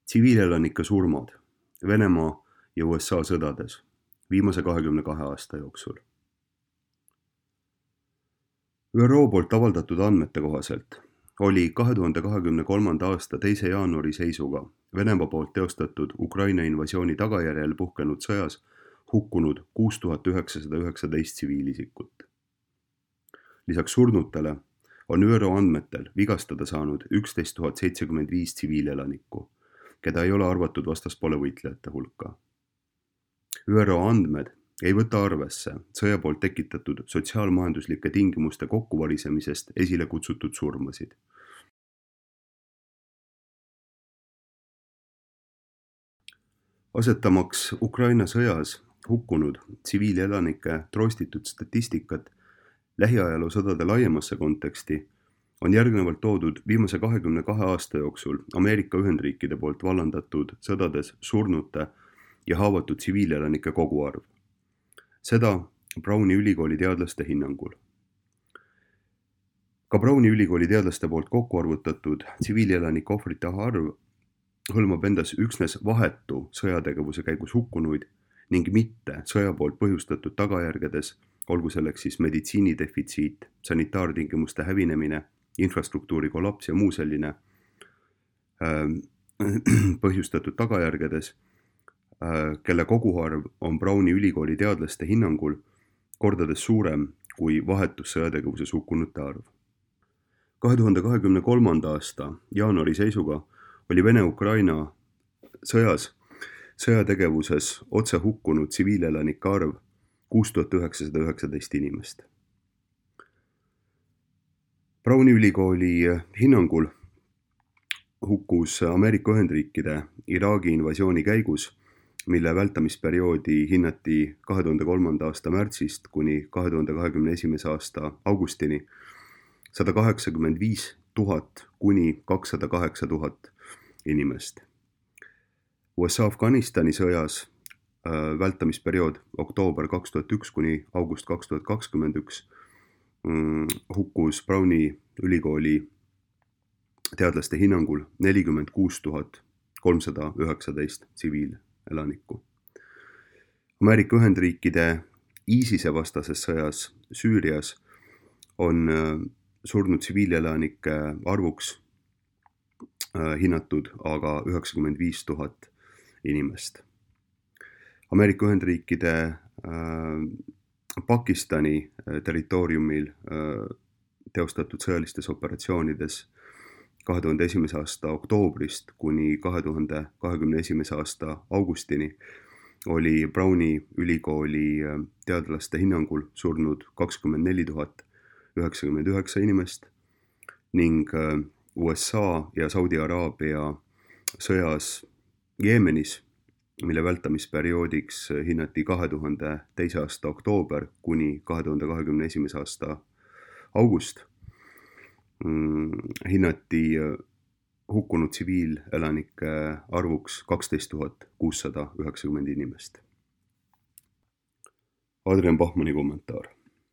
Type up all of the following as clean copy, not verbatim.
Tsiviilelanike surmad Venemaa ja USA sõdades viimase 22 aasta jooksul. ÜRO poolt avaldatud andmete kohaselt oli 2023. aasta 2. jaanuari seisuga Venemaa poolt teostatud Ukraina invasiooni tagajärjel puhkenud sõjas hukkunud 6919 tsiviilisikut. Lisaks surnutele on ÜRO andmetel vigastada saanud 11 075 tsiviilelanikku, keda ei ole arvatud vastaspoole võitlejate hulka. ÜRO andmed ei võta arvesse sõja poolt tekitatud sotsiaalmajanduslike tingimuste kokkuvarisemisest esile kutsutud surmasid. Asetamaks Ukraina sõjas hukkunud tsiviilelanike troostitud statistikat lähiajaloo sõdade laiemasse konteksti, on järgnevalt toodud viimase 22 aasta jooksul Ameerika Ühendriikide poolt vallandatud sõdades surnute ja haavatud tsiviilelanike koguarv. Seda Browni ülikooli teadlaste hinnangul. Ka Browni ülikooli teadlaste poolt kokku arvutatud tsiviilelanike ohvrite arv hõlmab endas üksnes vahetu sõjategevuse käigus hukkunuid ning mitte sõja poolt põhjustatud tagajärgedes, olgu selleks siis meditsiinidefitsiit, sanitaartingimuste hävinemine, infrastruktuuri kollaps ja muu selline põhjustatud tagajärgedes, kelle koguarv on Browni ülikooli teadlaste hinnangul kordades suurem kui vahetus sõjategevuses hukkunute arv. 2023. aasta jaanuari seisuga oli Vene-Ukraina sõjategevuses otse hukkunud tsiviilelanike arv 6919 inimest. Browni ülikooli hinnangul hukkus Ameerika Ühendriikide Iraagi invasiooni käigus, mille vältamisperioodi hinnati 2003. aasta märtsist kuni 2021. aasta augustini 185 000 kuni 208 000 inimest. USA Afganistani sõjas vältamisperiood oktoober 2001 kuni august 2021 hukkus Browni ülikooli teadlaste hinnangul 46 319 tsiviilelanikku. Ameerika Ühendriikide ISISe vastases sõjas Süürias on surnud tsiviilelanike arvuks hinnatud aga 95 000 inimest. Ameerika Ühendriikide Pakistani territooriumil teostatud sõjalistes operatsioonides 2001. aasta oktoobrist kuni 2021. aasta augustini oli Browni ülikooli teadlaste hinnangul surnud 24 099 inimest ning USA ja Saudi Araabia sõjas Jeemenis, mille vältamisperioodiks hinnati 2002. aasta oktoober kuni 2021. aasta august, hinnati hukkunud tsiviilelanike arvuks 12 690 inimest. Adrian Bachmanni kommentaar.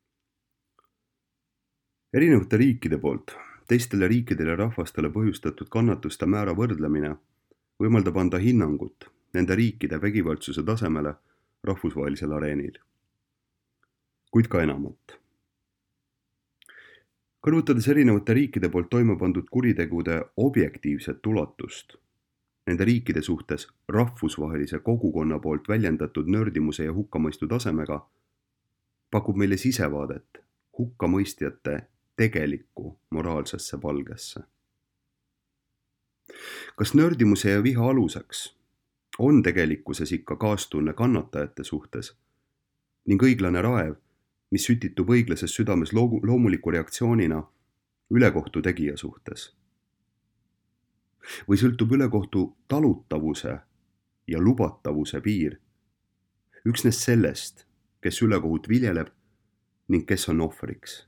Erinevate riikide poolt teistele riikidele ja rahvastele põhjustatud kannatuste määra võrdlemine võimaldab anda hinnangut nende riikide vägivaldsuse tasemele rahvusvahelisel areenil. Kuid ka enamat. Kõrvutades erinevate riikide poolt toime pandud kuritegude objektiivset ulatust, nende riikide suhtes rahvusvahelise kogukonna poolt väljendatud nördimuse ja hukkamõistu tasemega, pakub meile sisevaadet hukkamõistjate tegelikku moraalsesse palgesse. Kas nördimuse ja viha aluseks on tegelikkuses ikka kaastunne kannatajate suhtes ning õiglane raev, mis sütitub õiglases südames loomuliku reaktsioonina ülekohtu tegija suhtes? Või sõltub ülekohtu talutavuse ja lubatavuse piir üksnes sellest, kes ülekohut viljeleb ning kes on ohvriks?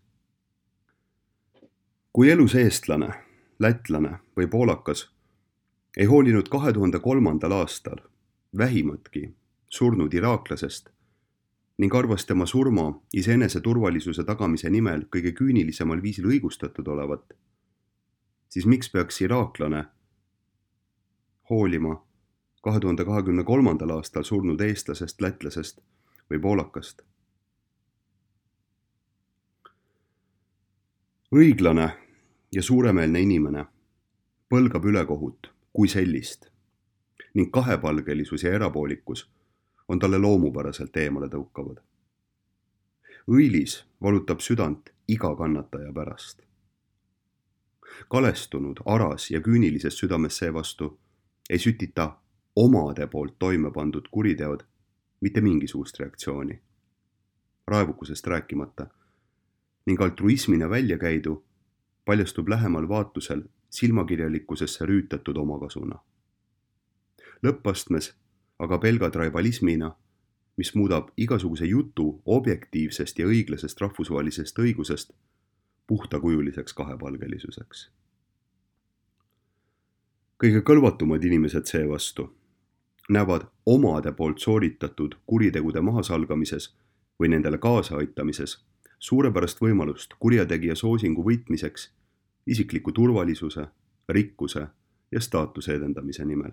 Kui elus eestlane, lätlane või poolakas ei hoolinud 2003. aastal vähimatki surnud iraaklasest ning arvas tema surma iseenese turvalisuse tagamise nimel kõige küünilisemal viisil õigustatud olevat, siis miks peaks iraaklane hoolima 2023. aastal surnud eestlasest, lätlasest või poolakast. Õiglane ja suuremeelne inimene põlgab ülekohut kui sellist ning kahepalgelisus ja erapoolikus on talle loomupäraselt eemale tõukavad. Õilis valutab südant iga kannataja pärast. Kalestunud, aras ja küünilises südames seevastu ei sütita omade poolt toime pandud kuriteod mitte mingisugust reaktsiooni, raevukusest rääkimata, ning altruismina välja käidu paljastub lähemal vaatusel silmakirjalikkusesse rüütatud omakasuna. Lõppastmes aga pelgad raivalismina, mis muudab igasuguse jutu objektiivsest ja õiglasest rahvusvahelisest õigusest puhtakujuliseks kahepalgelisuseks. Kõige kõlvatumad inimesed seevastu näevad omade poolt sooritatud kuritegude mahasalgamises või nendele kaasaaitamises suurepärast võimalust kurjategija soosingu võitmiseks isikliku turvalisuse, rikkuse ja staatuse edendamise nimel.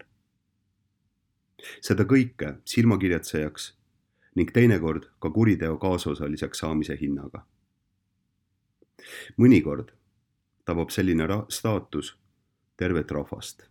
Seda kõike silmakirjatsejaks ning teinekord ka kuriteo kaasosaliseks saamise hinnaga. Mõnikord tabab selline staatus tervet rahvast.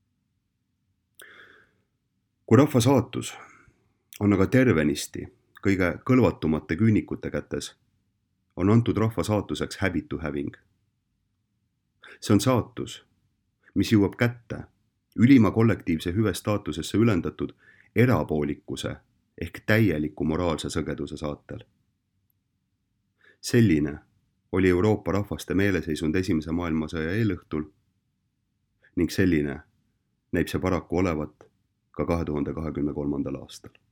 Kui rahva saatus on aga tervenisti kõige kõlvatumate küünikute kätes, on antud rahva saatuseks häbitu häving. See on saatus, mis jõuab kätte ülima kollektiivse hüve staatusesse ülendatud erapoolikuse ehk täieliku moraalse sõgeduse saatel. Selline oli Euroopa rahvaste meeleseisund Esimese maailmasõja eelõhtul ning selline näib see paraku olevat ka 2023. aastal.